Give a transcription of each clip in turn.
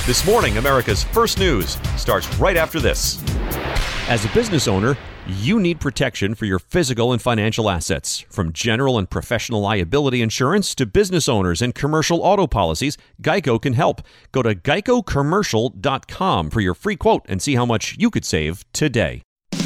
This morning, America's First News starts right after this. As a business owner, you need protection for your physical and financial assets. From general and professional liability insurance to business owners and commercial auto policies, Geico can help. Go to geicocommercial.com for your free quote and see how much you could save today.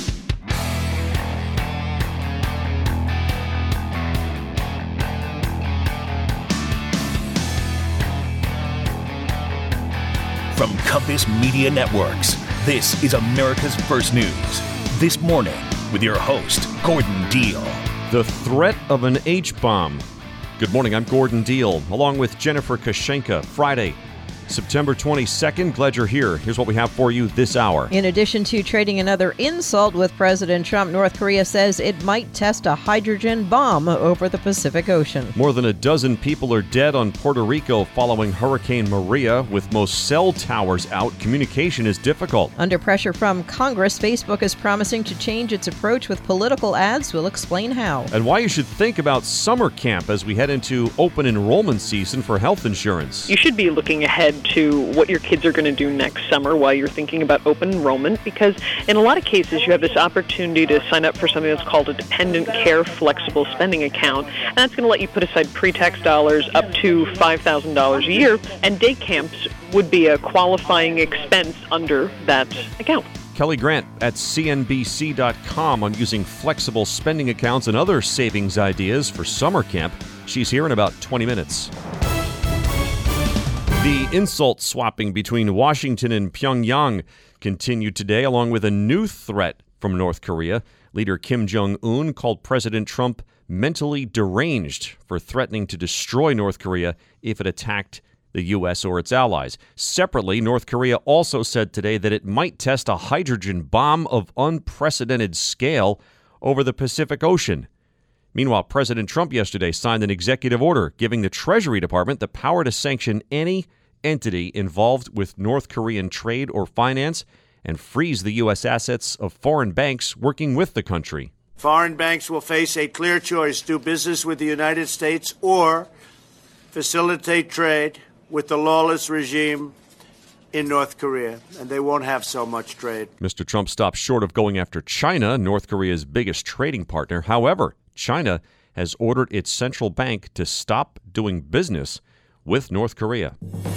From Compass Media Networks, this is America's First News. This morning, with your host, Gordon Deal. The threat of an H-bomb. Good morning, I'm Gordon Deal, along with Jennifer Kashenka. Friday, September 22nd. Glad you're here. Here's what we have for you this hour. In addition to trading another insult with President Trump, North Korea says it might test a hydrogen bomb over the Pacific Ocean. More than a dozen people are dead on Puerto Rico following Hurricane Maria. With most cell towers out, communication is difficult. Under pressure from Congress, Facebook is promising to change its approach with political ads. We'll explain how. And why you should think about summer camp as we head into open enrollment season for health insurance. You should be looking ahead to what your kids are going to do next summer while you're thinking about open enrollment, because in a lot of cases you have this opportunity to sign up for something that's called a dependent care flexible spending account, and that's going to let you put aside pre-tax dollars up to $5,000 a year, and day camps would be a qualifying expense under that account. Kelly Grant at CNBC.com on using flexible spending accounts and other savings ideas for summer camp. She's here in about 20 minutes. The insult swapping between Washington and Pyongyang continued today, along with a new threat from North Korea. Leader Kim Jong-un called President Trump mentally deranged for threatening to destroy North Korea if it attacked the U.S. or its allies. Separately, North Korea also said today that it might test a hydrogen bomb of unprecedented scale over the Pacific Ocean. Meanwhile, President Trump yesterday signed an executive order giving the Treasury Department the power to sanction any entity involved with North Korean trade or finance and freeze the U.S. assets of foreign banks working with the country. Foreign banks will face a clear choice: do business with the United States or facilitate trade with the lawless regime in North Korea, and they won't have so much trade. Mr. Trump stopped short of going after China, North Korea's biggest trading partner. However, China has ordered its central bank to stop doing business with North Korea.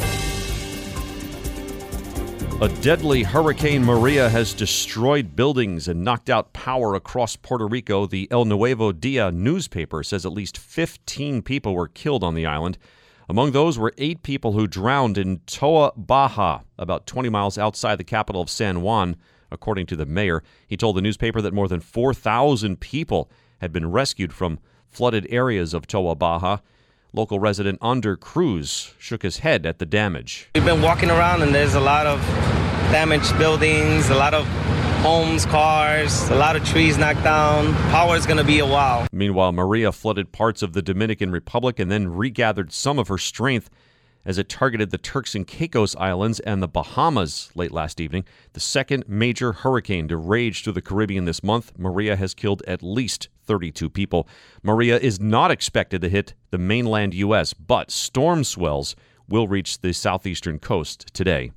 A deadly Hurricane Maria has destroyed buildings and knocked out power across Puerto Rico. The El Nuevo Dia newspaper says at least 15 people were killed on the island. Among those were 8 people who drowned in Toa Baja, about 20 miles outside the capital of San Juan, according to the mayor. He told the newspaper that more than 4,000 people had been rescued from flooded areas of Toa Baja. Local resident Ander Cruz shook his head at the damage. We've been walking around and there's a lot of damaged buildings, a lot of homes, cars, a lot of trees knocked down. Power is going to be a while. Meanwhile, Maria flooded parts of the Dominican Republic and then regathered some of her strength as it targeted the Turks and Caicos Islands and the Bahamas late last evening. The second major hurricane to rage through the Caribbean this month, Maria has killed at least 32 people. Maria is not expected to hit the mainland U.S., but storm swells will reach the southeastern coast today.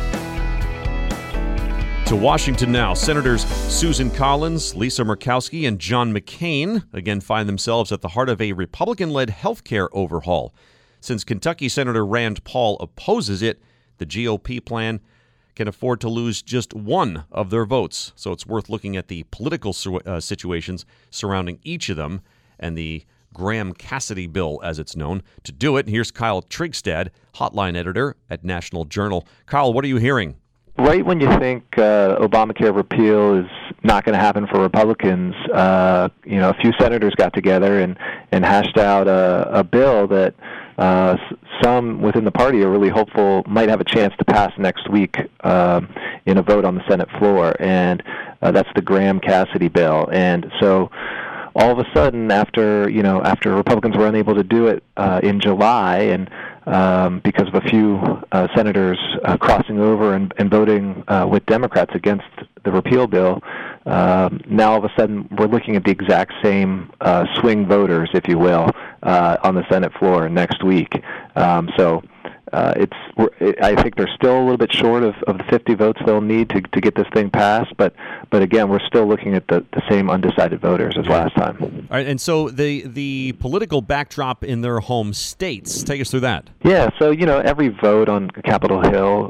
To Washington now. Senators Susan Collins, Lisa Murkowski, and John McCain again find themselves at the heart of a Republican-led health care overhaul. Since Kentucky Senator Rand Paul opposes it, the GOP plan can afford to lose just one of their votes. So it's worth looking at the political situations surrounding each of them and the Graham-Cassidy bill, as it's known. To do it, here's Kyle Trigstad, hotline editor at National Journal. Kyle, what are you hearing? Right when you think Obamacare repeal is not going to happen for Republicans, a few senators got together and hashed out a bill that some within the party are really hopeful might have a chance to pass next week in a vote on the Senate floor, and that's the Graham-Cassidy bill. And so all of a sudden, after Republicans were unable to do it in July, and because of a few senators crossing over and voting with Democrats against the repeal bill, now all of a sudden we're looking at the exact same swing voters, if you will, on the Senate floor next week. So I think they're still a little bit short of the 50 votes they'll need to get this thing passed. But again, we're still looking at the same undecided voters as last time. All right, and so the political backdrop in their home states. Take us through that. Yeah, so every vote on Capitol Hill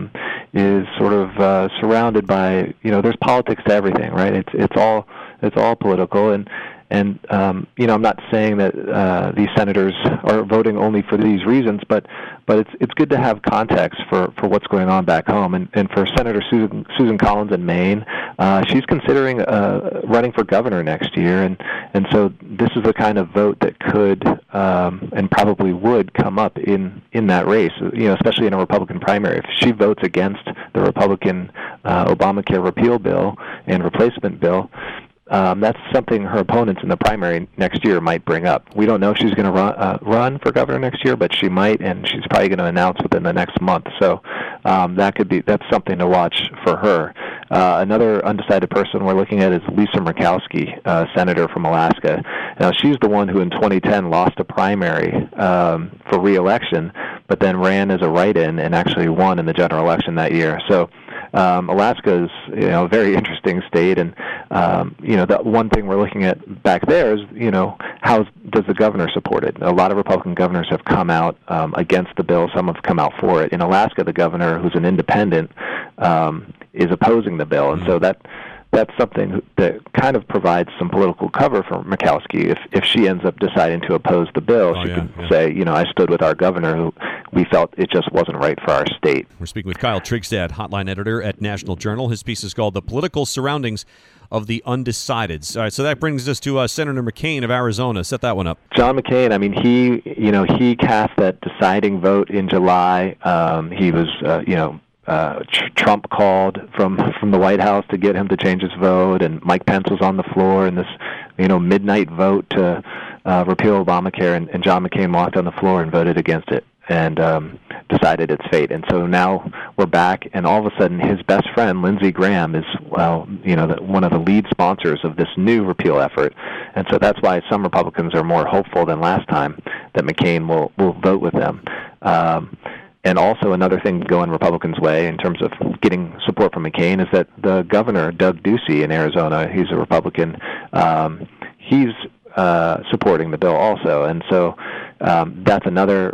is sort of surrounded by there's politics to everything, right? It's all political, and I'm not saying that these senators are voting only for these reasons, but it's good to have context for what's going on back home. And for Senator Susan Collins in Maine, she's considering running for governor next year, and so this is the kind of vote that could and probably would come up in that race, especially in a Republican primary. If she votes against the Republican Obamacare repeal bill and replacement bill, that's something her opponents in the primary next year might bring up. We don't know if she's going to run for governor next year, but she might, and she's probably going to announce within the next month. So that's something to watch for her. Another undecided person we're looking at is Lisa Murkowski, senator from Alaska. Now, she's the one who in 2010 lost a primary for re-election, but then ran as a write-in and actually won in the general election that year. So Alaska is a very interesting state, and the one thing we're looking at back there is how does the governor support it? A lot of Republican governors have come out against the bill. Some have come out for it. In Alaska, the governor, who's an independent, is opposing the bill, and so that's something that kind of provides some political cover for Murkowski. If she ends up deciding to oppose the bill, she can say, I stood with our governor who we felt it just wasn't right for our state. We're speaking with Kyle Trigstad, hotline editor at National Journal. His piece is called The Political Surroundings of the Undecideds. All right, so that brings us to Senator McCain of Arizona. Set that one up. John McCain, he cast that deciding vote in July. He was, Trump called from the White House to get him to change his vote, and Mike Pence was on the floor in this, midnight vote to repeal Obamacare, and John McCain walked on the floor and voted against it and decided its fate. And so now we're back, and all of a sudden his best friend, Lindsey Graham, is, one of the lead sponsors of this new repeal effort. And so that's why some Republicans are more hopeful than last time that McCain will vote with them. And also another thing going Republicans' way in terms of getting support from McCain is that the governor, Doug Ducey in Arizona, he's a Republican, he's supporting the bill also. And so that's another,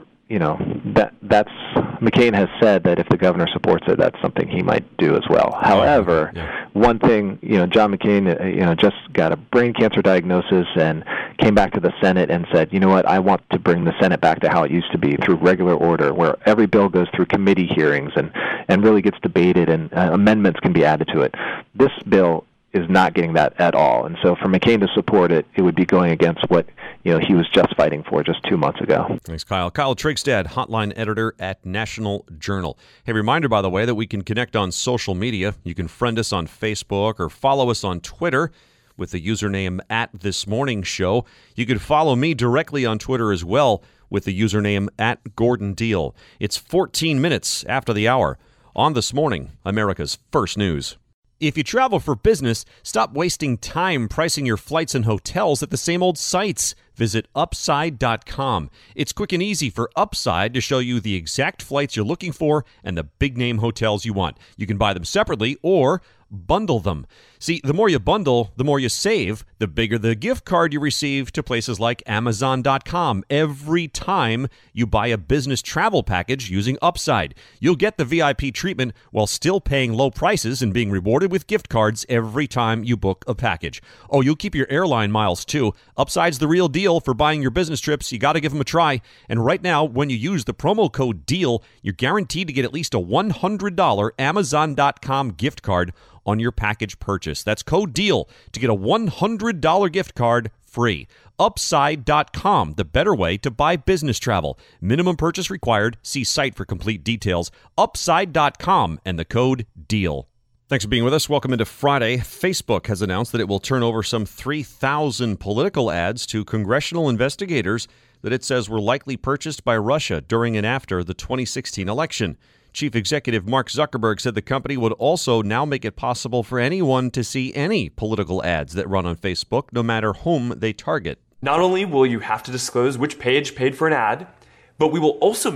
that's McCain has said that if the governor supports it, that's something he might do as well. However, one thing, John McCain, just got a brain cancer diagnosis and came back to the Senate and said, I want to bring the Senate back to how it used to be, through regular order, where every bill goes through committee hearings and really gets debated and amendments can be added to it. This bill is not getting that at all. And so for McCain to support it, it would be going against what he was just fighting for just 2 months ago. Thanks, Kyle. Kyle Trigstad, hotline editor at National Journal. Hey, reminder, by the way, that we can connect on social media. You can friend us on Facebook or follow us on Twitter with the username @ThisMorningShow. You can follow me directly on Twitter as well with the username @GordonDeal. It's 14 minutes after the hour on This Morning, America's First News. If you travel for business, stop wasting time pricing your flights and hotels at the same old sites. Visit Upside.com. It's quick and easy for Upside to show you the exact flights you're looking for and the big-name hotels you want. You can buy them separately or bundle them. See, the more you bundle, the more you save, the bigger the gift card you receive to places like Amazon.com every time you buy a business travel package using Upside. You'll get the VIP treatment while still paying low prices and being rewarded with gift cards every time you book a package. Oh, you'll keep your airline miles too. Upside's the real deal for buying your business trips. You got to give them a try. And right now, when you use the promo code DEAL, you're guaranteed to get at least a $100 Amazon.com gift card on your package purchase. That's code DEAL to get a $100 gift card free. Upside.com, the better way to buy business travel. Minimum purchase required. See site for complete details. Upside.com and the code DEAL. Thanks for being with us. Welcome into Friday. Facebook has announced that it will turn over some 3,000 political ads to congressional investigators that it says were likely purchased by Russia during and after the 2016 election. Chief Executive Mark Zuckerberg said the company would also now make it possible for anyone to see any political ads that run on Facebook, no matter whom they target. Not only will you have to disclose which page paid for an ad, but we will also make it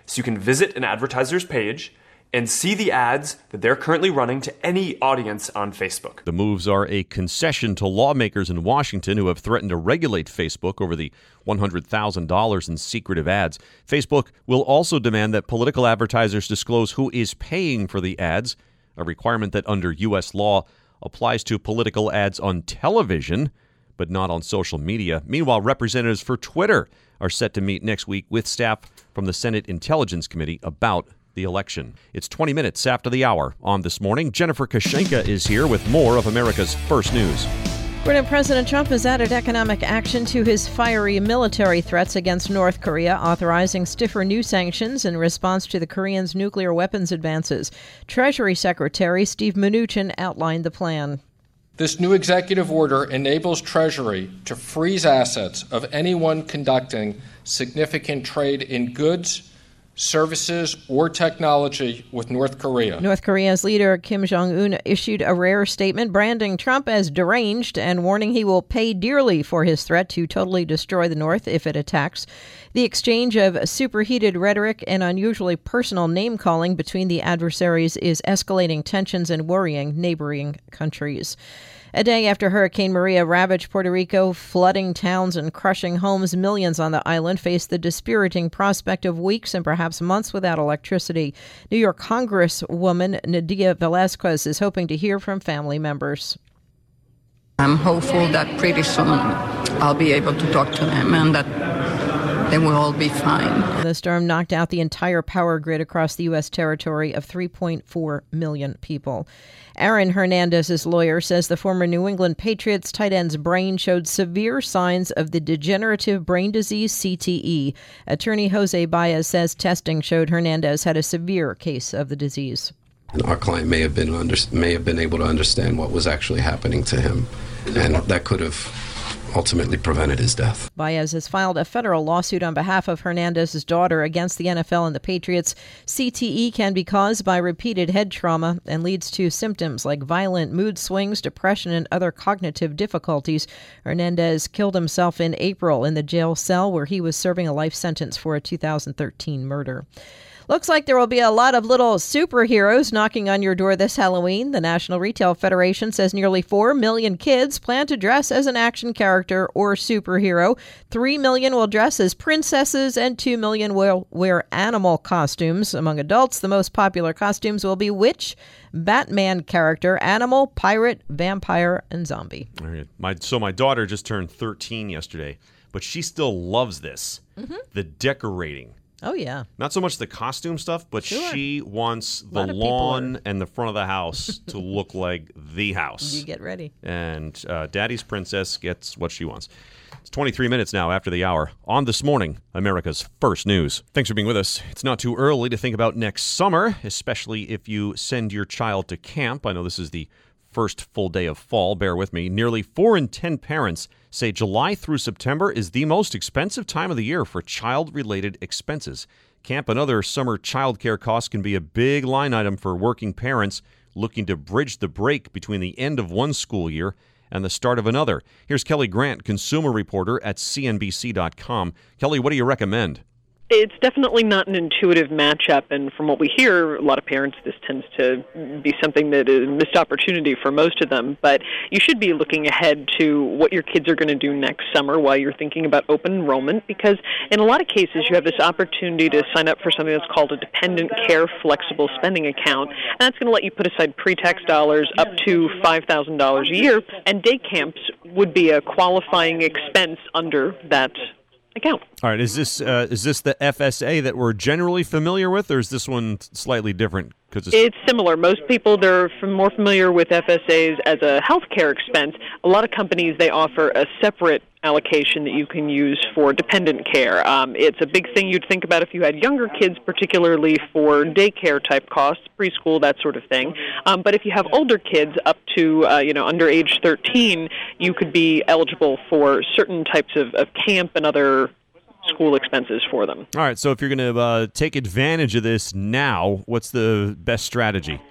So you can visit an advertiser's page and see the ads that they're currently running to any audience on Facebook. The moves are a concession to lawmakers in Washington who have threatened to regulate Facebook over the $100,000 in secretive ads. Facebook will also demand that political advertisers disclose who is paying for the ads, a requirement that under U.S. law applies to political ads on television, but not on social media. Meanwhile, representatives for Twitter are set to meet next week with staff from the Senate Intelligence Committee about the election. It's 20 minutes after the hour on This Morning. Jennifer Kashenka is here with more of America's First News. President Trump has added economic action to his fiery military threats against North Korea, authorizing stiffer new sanctions in response to the Koreans' nuclear weapons advances. Treasury Secretary Steve Mnuchin outlined the plan. This new executive order enables Treasury to freeze assets of anyone conducting significant trade in goods, services, or technology with North Korea. North Korea's leader Kim Jong-un issued a rare statement branding Trump as deranged and warning he will pay dearly for his threat to totally destroy the North if it attacks. The exchange of superheated rhetoric and unusually personal name-calling between the adversaries is escalating tensions and worrying neighboring countries. A day after Hurricane Maria ravaged Puerto Rico, flooding towns and crushing homes, millions on the island face the dispiriting prospect of weeks and perhaps months without electricity. New York Congresswoman Nadia Velázquez is hoping to hear from family members. I'm hopeful that pretty soon I'll be able to talk to them and that they will all be fine. The storm knocked out the entire power grid across the U.S. territory of 3.4 million people. Aaron Hernandez's lawyer says the former New England Patriots tight end's brain showed severe signs of the degenerative brain disease CTE. Attorney Jose Baez says testing showed Hernandez had a severe case of the disease. And our client may have been able to understand what was actually happening to him, and that could have ultimately prevented his death. Baez has filed a federal lawsuit on behalf of Hernandez's daughter against the NFL and the Patriots. CTE can be caused by repeated head trauma and leads to symptoms like violent mood swings, depression, and other cognitive difficulties. Hernandez killed himself in April in the jail cell where he was serving a life sentence for a 2013 murder. Looks like there will be a lot of little superheroes knocking on your door this Halloween. The National Retail Federation says nearly 4 million kids plan to dress as an action character or superhero. 3 million will dress as princesses and 2 million will wear animal costumes. Among adults, the most popular costumes will be witch, Batman character, animal, pirate, vampire, and zombie. All right. So my daughter just turned 13 yesterday, but she still loves this. Mm-hmm. The decorating. Oh, yeah. Not so much the costume stuff, but sure. She wants the lawn and the front of the house to look like the house. You get ready. And Daddy's princess gets what she wants. It's 23 minutes now after the hour. On This Morning, America's First News. Thanks for being with us. It's not too early to think about next summer, especially if you send your child to camp. I know this is the first full day of fall. Bear with me. Nearly 4 in 10 parents say July through September is the most expensive time of the year for child-related expenses. Camp and other summer childcare costs can be a big line item for working parents looking to bridge the break between the end of one school year and the start of another. Here's Kelly Grant, consumer reporter at CNBC.com. Kelly, what do you recommend? It's definitely not an intuitive matchup, and from what we hear, a lot of parents, this tends to be something that is a missed opportunity for most of them. But you should be looking ahead to what your kids are going to do next summer while you're thinking about open enrollment, because in a lot of cases, you have this opportunity to sign up for something that's called a dependent care flexible spending account, and that's going to let you put aside pre-tax dollars up to $5,000 a year, and day camps would be a qualifying expense under that account. All right, is this the FSA that we're generally familiar with, or is this one slightly different? It's similar. Most people, they're more familiar with FSAs as a healthcare expense. A lot of companies, they offer a separate allocation that you can use for dependent care. It's a big thing you'd think about if you had younger kids, particularly for daycare type costs, preschool, that sort of thing. But if you have older kids up to under age 13, you could be eligible for certain types of camp and other school expenses for them. All right, so if you're going to take advantage of this now, what's the best strategy?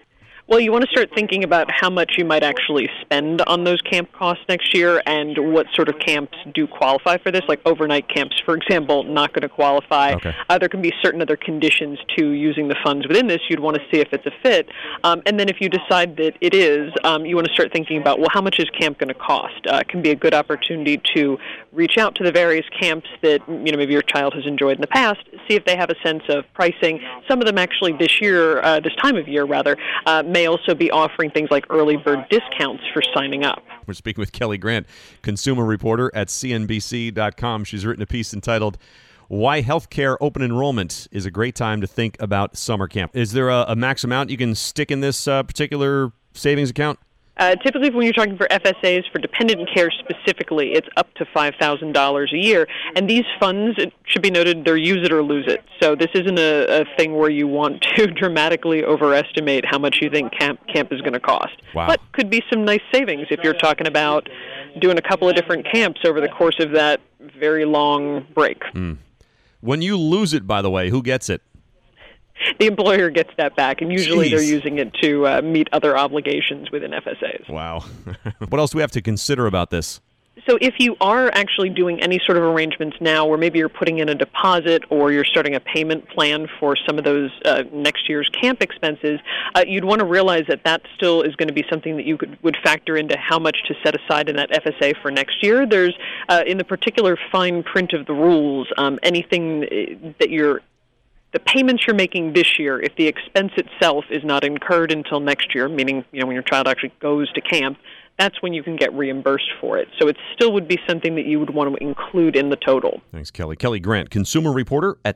Well, you want to start thinking about how much you might actually spend on those camp costs next year and what sort of camps do qualify for this. Like overnight camps, for example, not going to qualify. Okay. There can be certain other conditions to using the funds within this. You'd want to see if it's a fit. And then if you decide that it is, you want to start thinking about, well, how much is camp going to cost? It can be a good opportunity to reach out to the various camps that maybe your child has enjoyed in the past, see if they have a sense of pricing. Some of them actually this time of year, may also be offering things like early bird discounts for signing up. We're speaking with Kelly Grant, consumer reporter at CNBC.com. She's written a piece entitled Why Healthcare Open Enrollment is a Great Time to Think About Summer Camp. Is there a max amount you can stick in this particular savings account? Typically, when you're talking for FSAs, for dependent care specifically, it's up to $5,000 a year. And these funds, it should be noted, they're use it or lose it. So this isn't a thing where you want to dramatically overestimate how much you think camp is going to cost. Wow. But could be some nice savings if you're talking about doing a couple of different camps over the course of that very long break. When you lose it, by the way, who gets it? The employer gets that back, and usually Jeez. they're using it to meet other obligations within FSAs. Wow. What else do we have to consider about this? So if you are actually doing any sort of arrangements now where maybe you're putting in a deposit or you're starting a payment plan for some of those next year's camp expenses, you'd want to realize that still is going to be something that you would factor into how much to set aside in that FSA for next year. There's, in the particular fine print of the rules, anything that the payments you're making this year, if the expense itself is not incurred until next year, meaning when your child actually goes to camp, that's when you can get reimbursed for it. So it still would be something that you would want to include in the total. Thanks, Kelly. Kelly Grant, consumer reporter at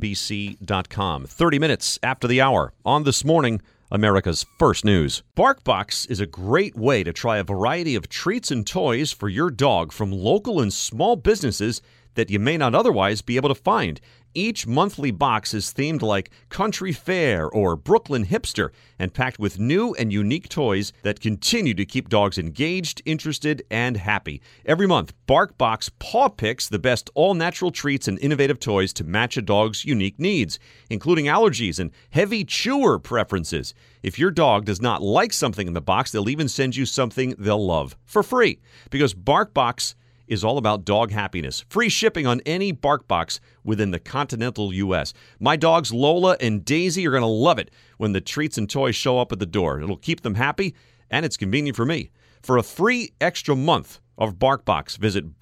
CNBC.com. 30 minutes after the hour on This Morning, America's First News. BarkBox is a great way to try a variety of treats and toys for your dog from local and small businesses that you may not otherwise be able to find. Each monthly box is themed like Country Fair or Brooklyn Hipster and packed with new and unique toys that continue to keep dogs engaged, interested, and happy. Every month, BarkBox paw picks the best all-natural treats and innovative toys to match a dog's unique needs, including allergies and heavy chewer preferences. If your dog does not like something in the box, they'll even send you something they'll love for free, because BarkBox is all about dog happiness. Free shipping on any BarkBox within the continental U.S. My dogs Lola and Daisy are going to love it when the treats and toys show up at the door. It'll keep them happy, and it's convenient for me. For a free extra month of BarkBox, visit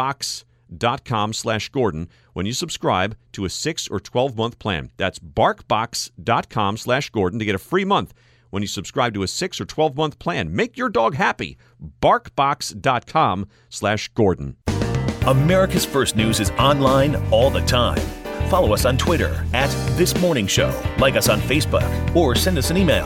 BarkBox.com/Gordon when you subscribe to a 6 or 12-month plan. That's BarkBox.com/Gordon to get a free month when you subscribe to a 6 or 12-month plan. Make your dog happy. BarkBox.com/Gordon. America's First News is online all the time. Follow us on Twitter @ThisMorningShow. Like us on Facebook or send us an email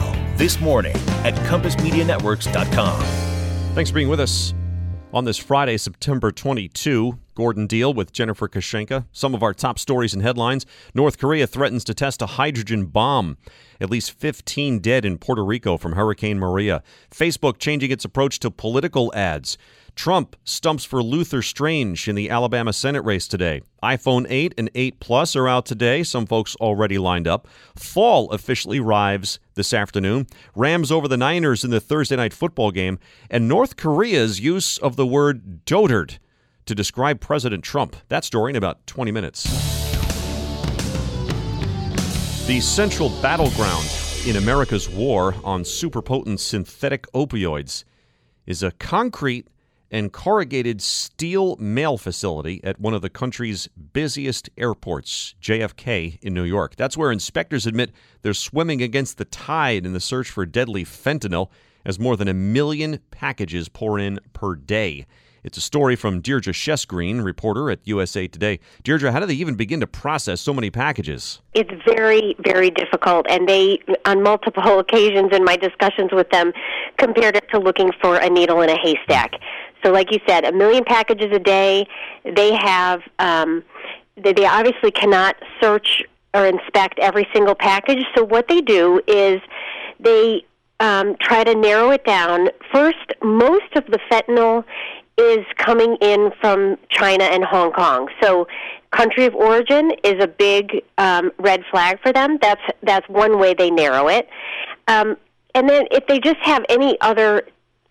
thismorning@compassmedianetworks.com. Thanks for being with us on this Friday, September 22. Gordon Deal with Jennifer Kashenka. Some of our top stories and headlines. North Korea threatens to test a hydrogen bomb. At least 15 dead in Puerto Rico from Hurricane Maria. Facebook changing its approach to political ads. Trump stumps for Luther Strange in the Alabama Senate race today. iPhone 8 and 8 Plus are out today. Some folks already lined up. Fall officially arrives this afternoon. Rams over the Niners in the Thursday night football game. And North Korea's use of the word dotard to describe President Trump. That story in about 20 minutes. The central battleground in America's war on superpotent synthetic opioids is a concrete and corrugated steel mail facility at one of the country's busiest airports, JFK in New York. That's where inspectors admit they're swimming against the tide in the search for deadly fentanyl, as more than 1 million packages pour in per day. It's a story from Deirdre Shesgreen, reporter at USA Today. Deirdre, how do they even begin to process so many packages? It's very, very difficult, and they, on multiple occasions in my discussions with them, compared it to looking for a needle in a haystack. So like you said, 1 million packages a day. They have, they obviously cannot search or inspect every single package. So what they do is they try to narrow it down. First, most of the fentanyl is coming in from China and Hong Kong. So country of origin is a big red flag for them. That's one way they narrow it. And then if they just have any other,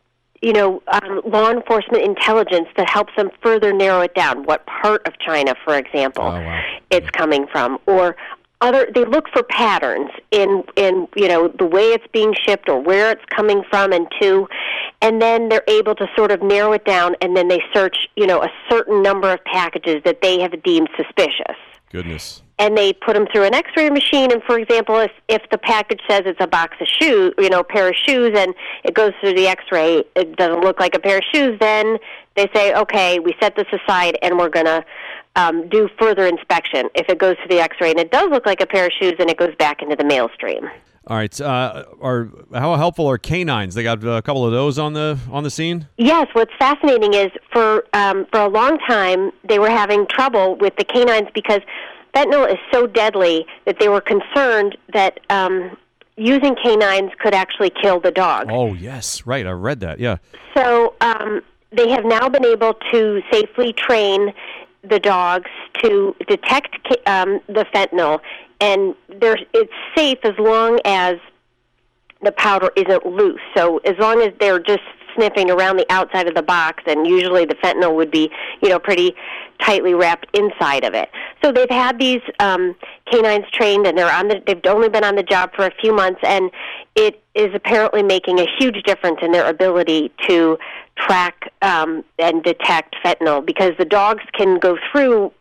law enforcement intelligence that helps them further narrow it down, what part of China, for example, it's coming from, or they look for patterns in the way it's being shipped or where it's coming from and to, and then they're able to sort of narrow it down, and then they search, a certain number of packages that they have deemed suspicious. Goodness. And they put them through an X-ray machine, and for example, if the package says it's a box of shoes, a pair of shoes, and it goes through the X-ray, it doesn't look like a pair of shoes, then they say, okay, we set this aside, and we're going to do further inspection. If it goes to the X-ray and it does look like a pair of shoes, then it goes back into the mail stream. All right. How helpful are canines? They got a couple of those on the scene? Yes. What's fascinating is for a long time they were having trouble with the canines because fentanyl is so deadly that they were concerned that using canines could actually kill the dog. Oh, yes. Right. I read that. Yeah. So they have now been able to safely train the dogs to detect the fentanyl, and it's safe as long as the powder isn't loose. So as long as they're just sniffing around the outside of the box, and usually the fentanyl would be, pretty tightly wrapped inside of it. So they've had these canines trained, and they've only been on the job for a few months, and it is apparently making a huge difference in their ability to track and detect fentanyl, because the dogs can go through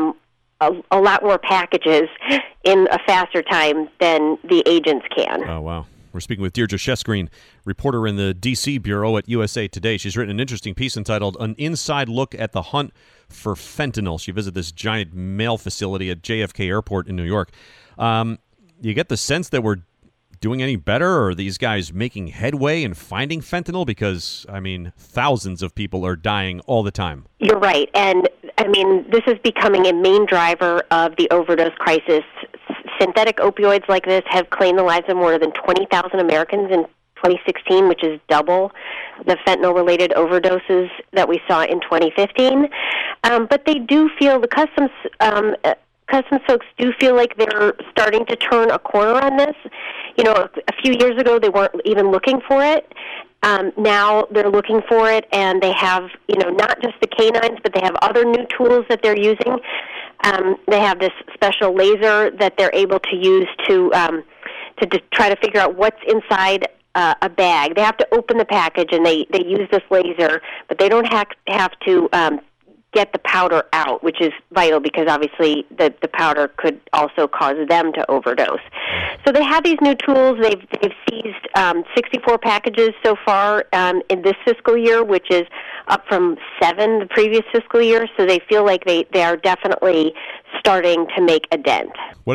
a lot more packages in a faster time than the agents can. Oh, wow. We're speaking with Deirdre Chesgreen, reporter in the D.C. bureau at USA Today. She's written an interesting piece entitled An Inside Look at the Hunt for Fentanyl. She visited this giant mail facility at JFK Airport in New York. You get the sense that we're doing any better, or are these guys making headway in finding fentanyl? Because, thousands of people are dying all the time. You're right. And, this is becoming a main driver of the overdose crisis. Synthetic opioids like this have claimed the lives of more than 20,000 Americans in 2016, which is double the fentanyl-related overdoses that we saw in 2015. But they do feel, the customs folks do feel like they're starting to turn a corner on this. A few years ago they weren't even looking for it. Now they're looking for it, and they have, not just the canines, but they have other new tools that they're using. They have this special laser that they're able to use to try to figure out what's inside a bag. They have to open the package, and they use this laser, but they don't have to get the powder out, which is vital because obviously the powder could also cause them to overdose. So they have these new tools. They've seized 64 packages so far in this fiscal year, which is up from 7 the previous fiscal year. So they feel like they are definitely starting to make a dent.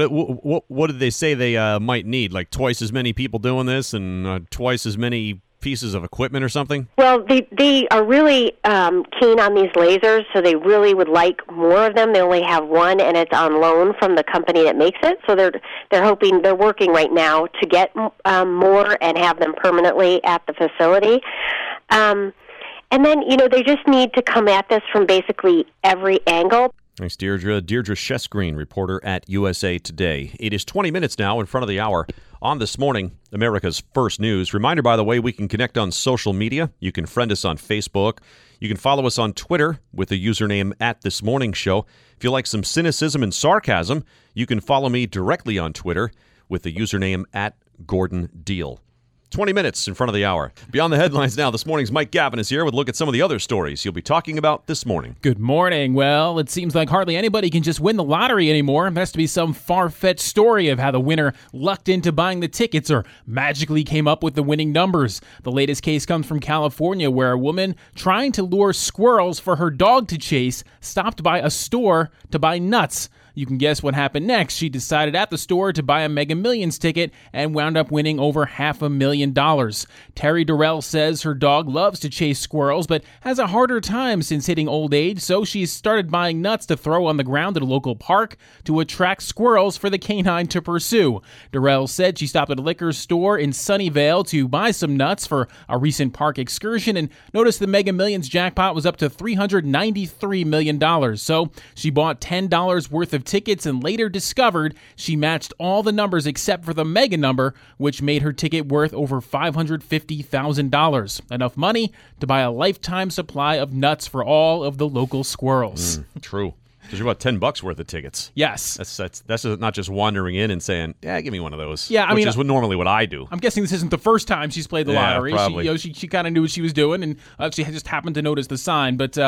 What did they say they might need? Like twice as many people doing this and twice as many pieces of equipment or something? Well, they are really keen on these lasers, so they really would like more of them. They only have one, and it's on loan from the company that makes it. So they're working right now to get more and have them permanently at the facility. And then, they just need to come at this from basically every angle. Thanks, Deirdre. Deirdre Chesgreen, reporter at USA Today. It is 20 minutes now in front of the hour on This Morning, America's First News. Reminder, by the way, we can connect on social media. You can friend us on Facebook. You can follow us on Twitter with the username @ThisMorningShow. If you like some cynicism and sarcasm, you can follow me directly on Twitter with the username @GordonDeal. 20 minutes in front of the hour. Beyond the headlines now, this morning's Mike Gavin is here with a look at some of the other stories you'll be talking about this morning. Good morning. Well, it seems like hardly anybody can just win the lottery anymore. There has to be some far-fetched story of how the winner lucked into buying the tickets or magically came up with the winning numbers. The latest case comes from California, where a woman trying to lure squirrels for her dog to chase stopped by a store to buy nuts. You can guess what happened next. She decided at the store to buy a Mega Millions ticket and wound up winning over $500,000. Terry Durrell says her dog loves to chase squirrels, but has a harder time since hitting old age, so she's started buying nuts to throw on the ground at a local park to attract squirrels for the canine to pursue. Durrell said she stopped at a liquor store in Sunnyvale to buy some nuts for a recent park excursion and noticed the Mega Millions jackpot was up to $393 million. So she bought $10 worth of tickets and later discovered she matched all the numbers except for the mega number, which made her ticket worth over $550,000. Enough money to buy a lifetime supply of nuts for all of the local squirrels. True. There's about $10 worth of tickets. Yes. That's not just wandering in and saying, yeah, give me one of those. Yeah, which is normally what I do. I'm guessing this isn't the first time she's played the lottery. Probably. She kind of knew what she was doing, and she just happened to notice the sign. But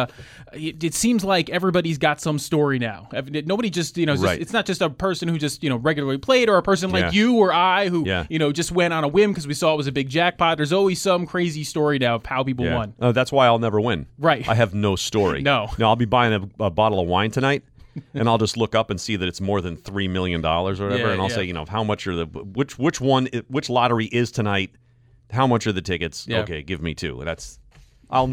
it seems like everybody's got some story now. Nobody just, it's not just a person who just, regularly played, or a person like you or I who, just went on a whim because we saw it was a big jackpot. There's always some crazy story now of how people won. That's why I'll never win. Right. I have no story. No, I'll be buying a bottle of wine tonight. And I'll just look up and see that it's more than $3 million or whatever, and I'll say, how much are which lottery is tonight? How much are the tickets? Yeah. Okay, give me 2. That's I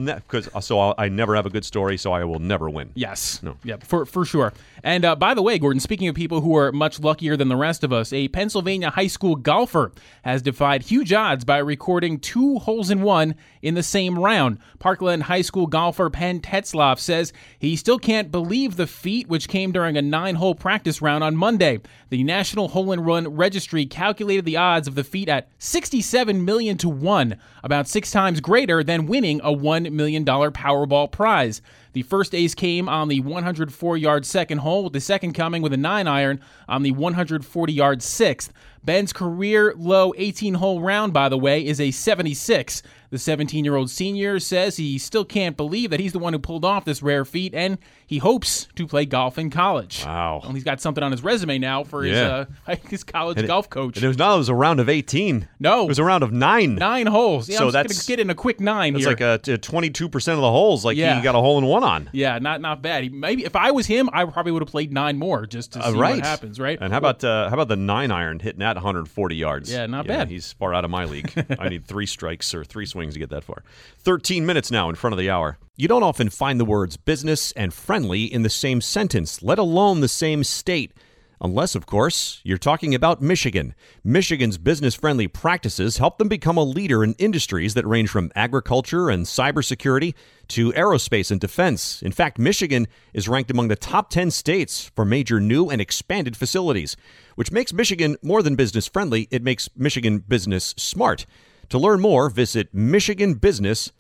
never have a good story, so I will never win. Yes. No. Yeah, for sure. And by the way, Gordon, speaking of people who are much luckier than the rest of us, a Pennsylvania high school golfer has defied huge odds by recording 2 holes-in-one in the same round. Parkland High School golfer Penn Tetzlaff says he still can't believe the feat, which came during a 9-hole practice round on Monday. The National Hole-in-Run Registry calculated the odds of the feat at 67 million to 1, about 6 times greater than winning a $1 million Powerball prize. The first ace came on the 104-yard second hole, with the second coming with a 9-iron on the 140-yard sixth. Ben's career low 18-hole round, by the way, is a 76. The 17-year-old senior says he still can't believe that he's the one who pulled off this rare feat, and he hopes to play golf in college. Wow. Well, he's got something on his resume now for his college golf coach. And it was a round of 18. No. It was a round of 9. 9 holes. Yeah, so I'm just going to get in a quick 9 here. It's like 22% of the holes, he got a hole-in-one on. Yeah, not bad. Maybe if I was him, I probably would have played 9 more just to see what happens, right? And how about the 9-iron hitting at 140 yards? Yeah, not bad. He's far out of my league. I need 3 strikes or 3 swings to get that far. 13 minutes now in front of the hour. You don't often find the words business and friendly in the same sentence, let alone the same state. Unless, of course, you're talking about Michigan. Michigan's business-friendly practices help them become a leader in industries that range from agriculture and cybersecurity to aerospace and defense. In fact, Michigan is ranked among the top 10 states for major new and expanded facilities, which makes Michigan more than business-friendly. It makes Michigan business smart. To learn more, visit michiganbusiness.org.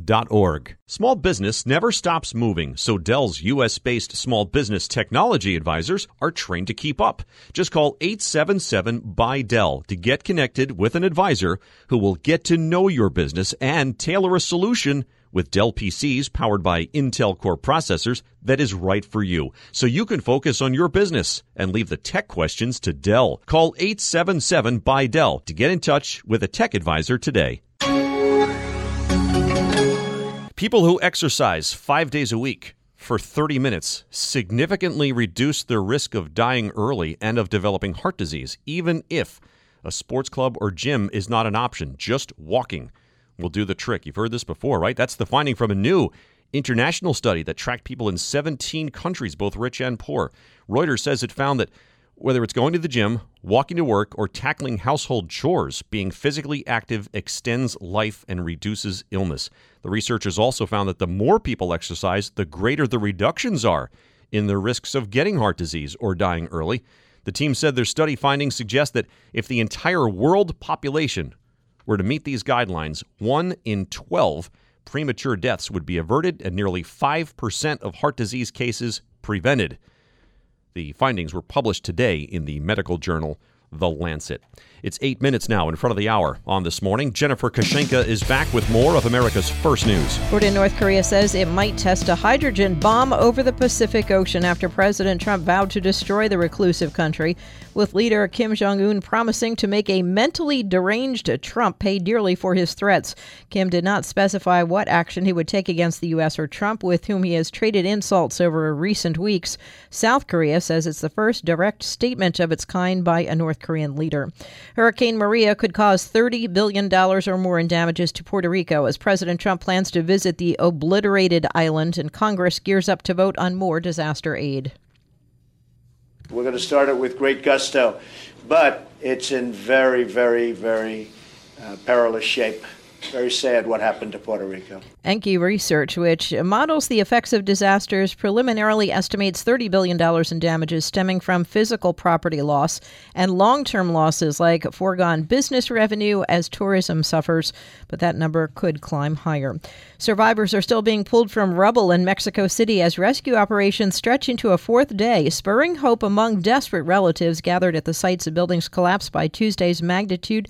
Small business never stops moving, so Dell's U.S.-based small business technology advisors are trained to keep up. Just call 877-BUY-DELL to get connected with an advisor who will get to know your business and tailor a solution with Dell PCs powered by Intel Core processors that is right for you, so you can focus on your business and leave the tech questions to Dell. Call 877-BUY-DELL to get in touch with a tech advisor today. People who exercise 5 days a week for 30 minutes significantly reduce their risk of dying early and of developing heart disease, even if a sports club or gym is not an option. Just walking will do the trick. You've heard this before, right? That's the finding from a new international study that tracked people in 17 countries, both rich and poor. Reuters says it found that whether it's going to the gym, walking to work, or tackling household chores, being physically active extends life and reduces illness. The researchers also found that the more people exercise, the greater the reductions are in the risks of getting heart disease or dying early. The team said their study findings suggest that if the entire world population were to meet these guidelines, 1 in 12 premature deaths would be averted and nearly 5% of heart disease cases prevented. The findings were published today in the medical journal The Lancet. It's 8 minutes now in front of the hour on This Morning. Jennifer Kashenka is back with more of America's First News. North Korea says it might test a hydrogen bomb over the Pacific Ocean after President Trump vowed to destroy the reclusive country, with leader Kim Jong-un promising to make a mentally deranged Trump pay dearly for his threats. Kim did not specify what action he would take against the U.S. or Trump, with whom he has traded insults over recent weeks. South Korea says it's the first direct statement of its kind by a North Korean leader. Hurricane Maria could cause $30 billion or more in damages to Puerto Rico as President Trump plans to visit the obliterated island, and Congress gears up to vote on more disaster aid. We're going to start it with great gusto, but it's in very, very, very perilous shape. Very sad what happened to Puerto Rico. Enki Research, which models the effects of disasters, preliminarily estimates $30 billion in damages stemming from physical property loss and long-term losses like foregone business revenue as tourism suffers, but that number could climb higher. Survivors are still being pulled from rubble in Mexico City as rescue operations stretch into a fourth day, spurring hope among desperate relatives gathered at the sites of buildings collapsed by Tuesday's magnitude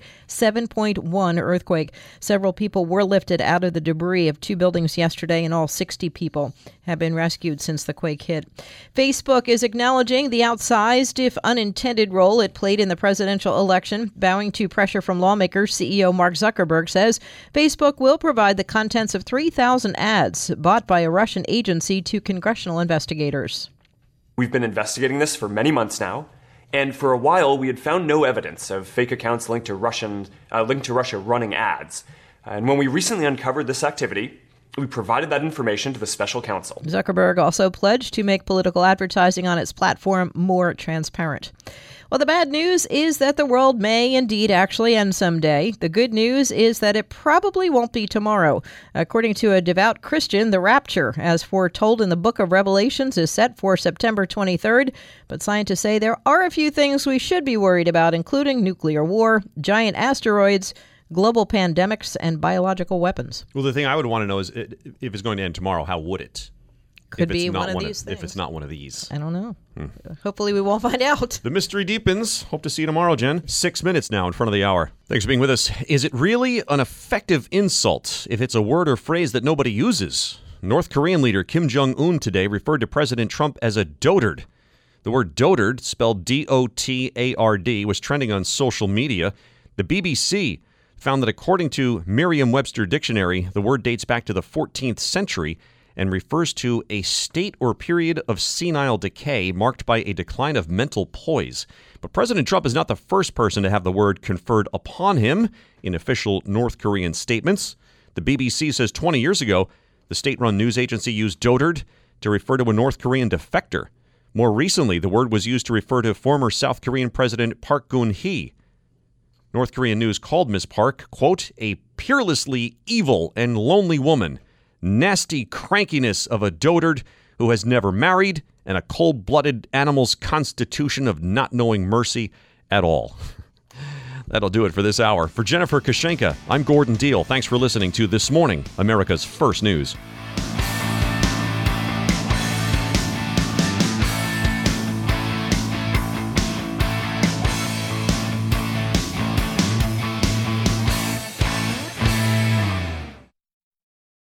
7.1 earthquake. Several people were lifted out of the debris of two buildings yesterday, and all 60 people have been rescued since the quake hit. Facebook is acknowledging the outsized, if unintended, role it played in the presidential election. Bowing to pressure from lawmakers, CEO Mark Zuckerberg says Facebook will provide the contents of 3,000 ads bought by a Russian agency to congressional investigators. We've been investigating this for many months now, and for a while we had found no evidence of fake accounts linked to Russia running ads. And when we recently uncovered this activity, we provided that information to the special counsel. Zuckerberg also pledged to make political advertising on its platform more transparent. Well, the bad news is that the world may indeed actually end someday. The good news is that it probably won't be tomorrow. According to a devout Christian, the rapture, as foretold in the book of Revelations, is set for September 23rd. But scientists say there are a few things we should be worried about, including nuclear war, giant asteroids, global pandemics, and biological weapons. Well, the thing I would want to know is if it's going to end tomorrow, how would it? Could be one of these things. If it's not one of these. I don't know. Hopefully we won't find out. The mystery deepens. Hope to see you tomorrow, Jen. 6 minutes now in front of the hour. Thanks for being with us. Is it really an effective insult if it's a word or phrase that nobody uses? North Korean leader Kim Jong-un today referred to President Trump as a dotard. The word dotard, spelled D-O-T-A-R-D, was trending on social media. The BBC found that according to Merriam-Webster Dictionary, the word dates back to the 14th century and refers to a state or period of senile decay marked by a decline of mental poise. But President Trump is not the first person to have the word conferred upon him in official North Korean statements. The BBC says 20 years ago, the state-run news agency used dotard to refer to a North Korean defector. More recently, the word was used to refer to former South Korean President Park Geun-hye. North Korean news called Ms. Park, quote, a peerlessly evil and lonely woman, nasty crankiness of a dotard who has never married, and a cold-blooded animal's constitution of not knowing mercy at all. That'll do it for this hour. For Jennifer Kashenka, I'm Gordon Deal. Thanks for listening to This Morning, America's First News.